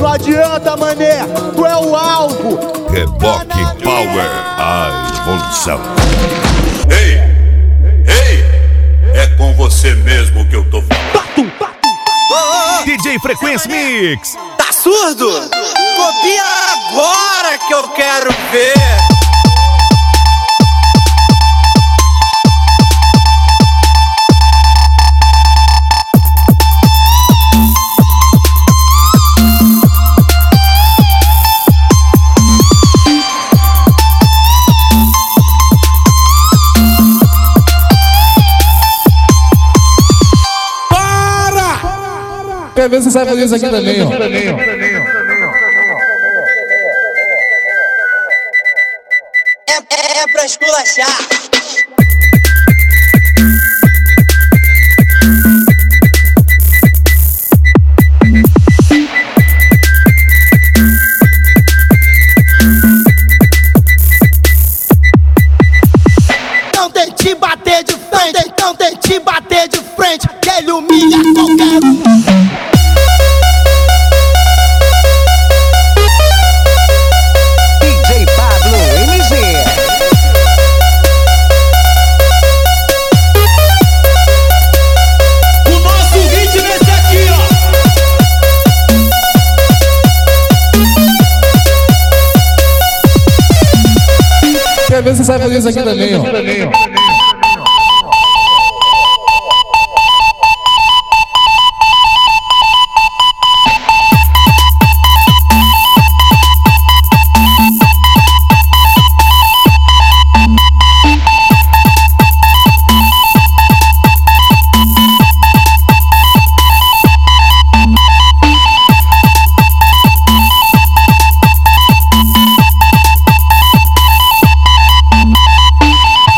adianta, mané, tu é o alvo. Reboque Power, a evolução. Ei, é com você mesmo que eu tô falando. DJ Frequência Mix. Tá surdo? Copia agora que eu quero ver. Quer ver se você sabe fazer isso aqui também, ó. É pra esculachar. Não tente bater de frente, não tente bater de frente, que ele humilha qualquer um. Quer ver se você sabe fazer isso aqui também, ó.